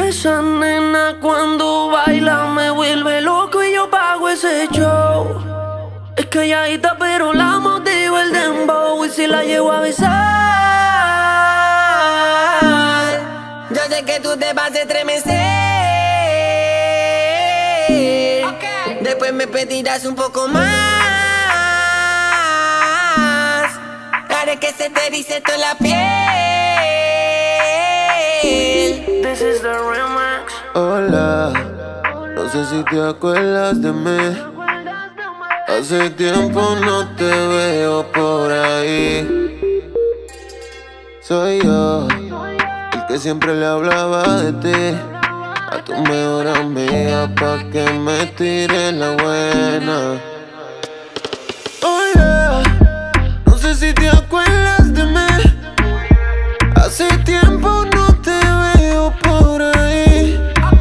Esa nena cuando baila me vuelve loco y yo pago ese show. Es calladita pero la motivo el dembow y si la llevo a besar. Yo sé que tú te vas a estremecer. Después me pedirás un poco más. Haré que se te erice toda la piel. This is the remix. Hola, no sé si te acuerdas de mí. Hace tiempo no te veo por ahí. Soy yo, el que siempre le hablaba de ti a tu mejor amiga pa' que me tire la buena. Hola, no sé si te acuerdas de mí. Hace tiempo no te veo por ahí.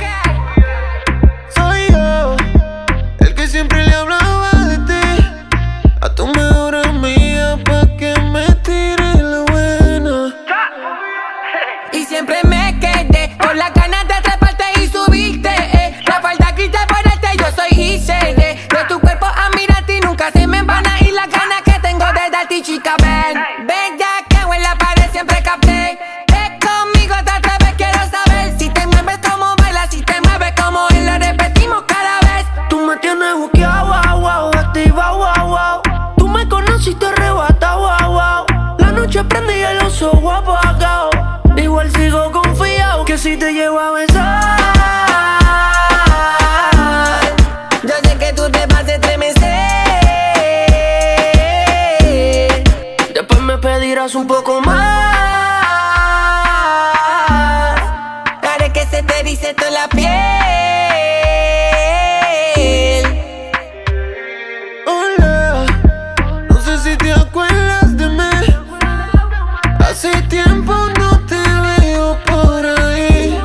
Soy yo, el que siempre le hablaba de ti a tu mejor amiga pa' que me tire la buena. Y siempre me quedé con las ganas de atraparte y subirte. La falta quise ponerte, yo soy ICD. De tu cuerpo a mirarte y nunca se me van a ir las ganas que tengo de darte, chica. Ven ya que en la pared siempre capté. Ven conmigo otra vez, quiero saber si te mueves como bailas, si te mueves como él, lo repetimos cada vez. Tú me tienes buqueado, wow, wow, activa, wow, wow. Tú me conociste arrebatado, wow, wow. La noche prendí y el oso guapo apagado. Igual sigo confiado que si te llevo a besar. Yo sé que tú te vas a estremecer. Después me pedirás un poco más. Haré que se te erice toda la piel. Hola, no sé si te acuerdas de mí. Hace tiempo no te veo por ahí.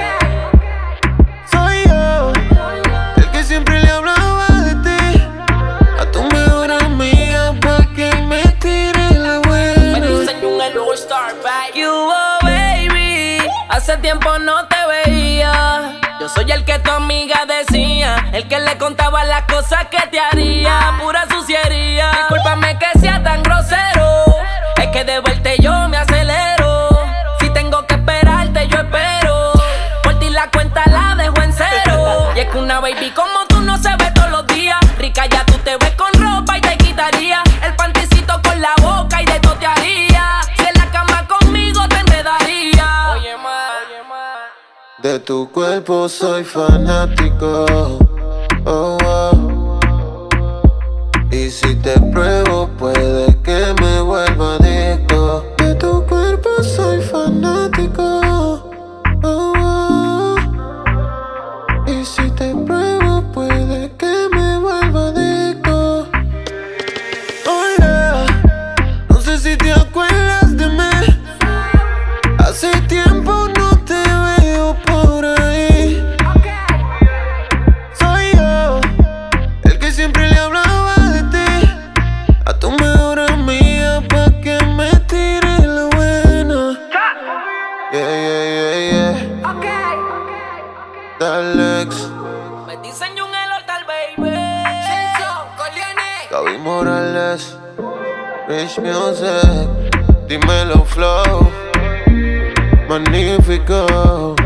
Soy yo, el que siempre le hablaba de ti a tu mejor amiga pa' que me tire la buena. ¿Qué hubo, baby? Hace tiempo no te veía. Yo soy el que tu amiga decía, el que le contaba las cosas que te haría. Pura suciería. Discúlpame que sea tan grosero. Es que de vuelta yo me acelero. Si tengo que esperarte, yo espero. Por ti la cuenta la dejo en cero. Y es que una baby como tú no se ve todos los días. Rica ya tú te ves con ropa y te quitaría el panticito con la boca y de todo te haría. Si en la cama conmigo te enredaría. Oye, ma. De tu cuerpo soy fanático. Oh, oh. Y si te pruebo puede que me vuelva adicto. De tu cuerpo soy fanático. Oh, oh. Y si te pruebo puede que me vuelva adicto. Hola, no sé si te acuerdas de mí. Hace tiempo no te veo por ahí. Soy yo, el que siempre le hablaba de ti a tu mejor amiga pa' que me tire la buena. Yeah, yeah, yeah, yeah. Dalex, Me diseño un tal baby. Gaby Morales, Rich Music, dímelo flow, magnífico.